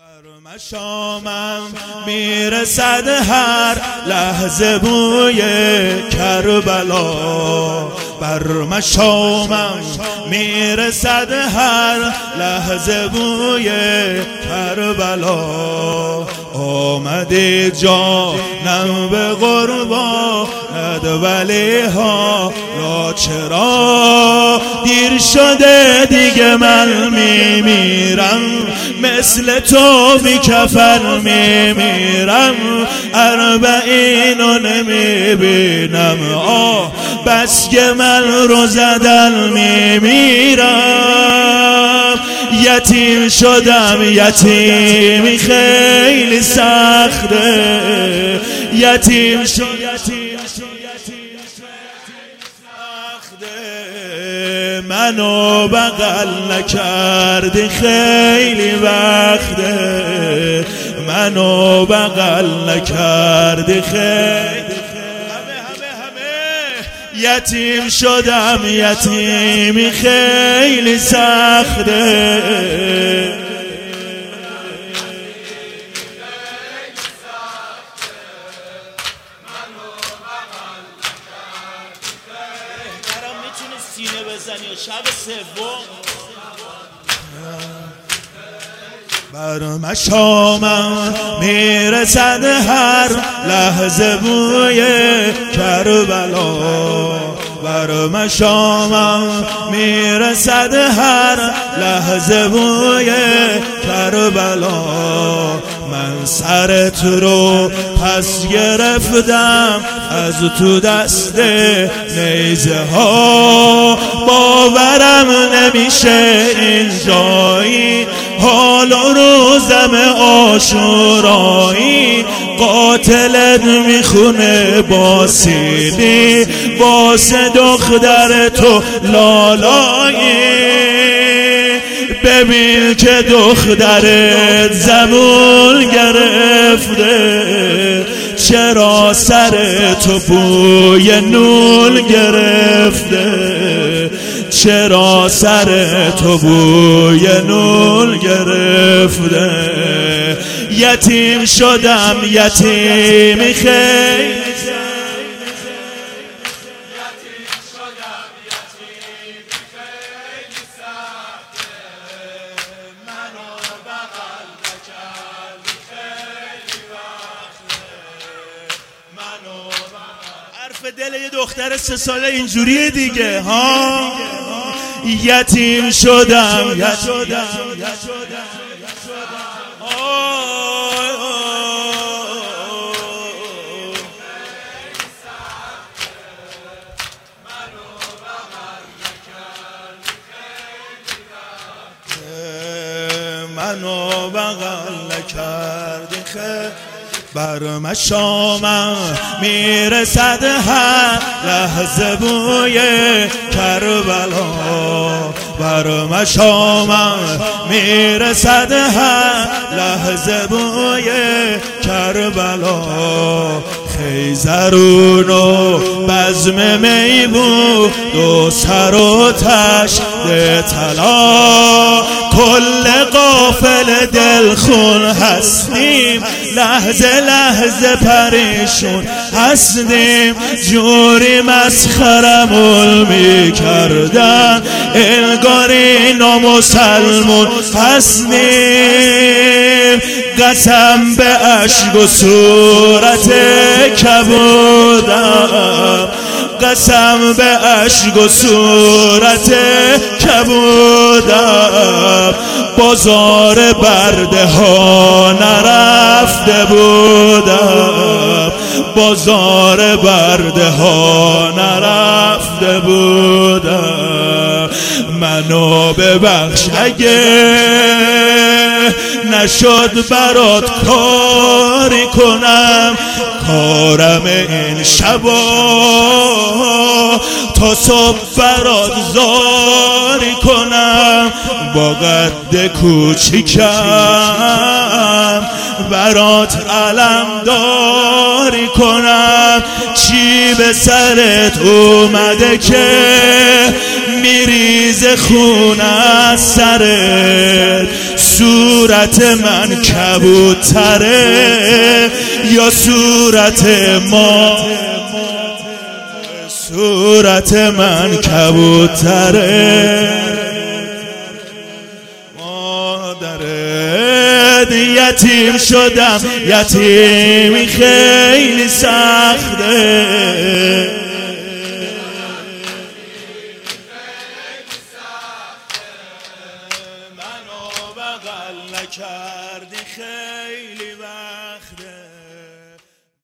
بر مشامم میرسد هر لحظه بوی کربلا، بر مشامم میرسد هر لحظه بوی کربلا. آمده جانم به قربانت ولی ها، یا چرا دیر شده دیگه من میمیرم، مثل تو بی کفن میمیرم، اربعینو نمیبینم، آه بس که من رو زدن میمیرم. یتیم شدم، یتیمی خیلی سخته، یتیم منو بغل نکردی خیلی وقته، منو بغل نکردی خیلی، یتیم شدم، یتیمی خیلی سخته. سینه بزنی و شب سوم بر مشامم میرسد هر لحظه بوی کربلا، بر مشامم میرسد هر لحظه بوی کربلا. من سرت رو پس گرفتم از تو دست نیزه ها، باورم نمیشه اینجایی، حال و روزم عاشورایی، قاتلت میخونه با سیلی واسه دختر تو لالایی. ببین که دخترت زبون گرفته، چرا سر تو بوی نون گرفته، چرا سر تو بوی نون گرفته. یتیم شدم، یتیمی خیلی، حرف دل یه دختر 3 ساله اینجوریه دیگه ها. یتیم شدم، منو بغل نکردی خیلی. بر مشامم میرسد هر لحظه بوی کربلا، بر مشامم میرسد هر لحظه بوی کربلا. خیزرون و بزم می بود و سر و تشت طلا، کل قافل دلخون هستیم، لحظه لحظه پریشون هستیم، جوری مسخرمون میکردن انگار اینا مسلمون هستیم. قسم به اشک و صورت کبودم، قسم به اشک و صورت کبودم، بازار برده ها نرفته بودم، بازار برده ها نرفته بودم. منو ببخش اگه نشد برات کاری کنم، کارم این شبا تا صبح برات زاری کنم، با قد کوچیکم برات علم داری کنم. چی به سرت اومده که میریز خون از سرت، صورت من کبوتره یا صورت ما؟ صورت من کبوتره. مادرت یتیم شدم، یتیمی خیلی سخته، منو بغل نکردی خیلی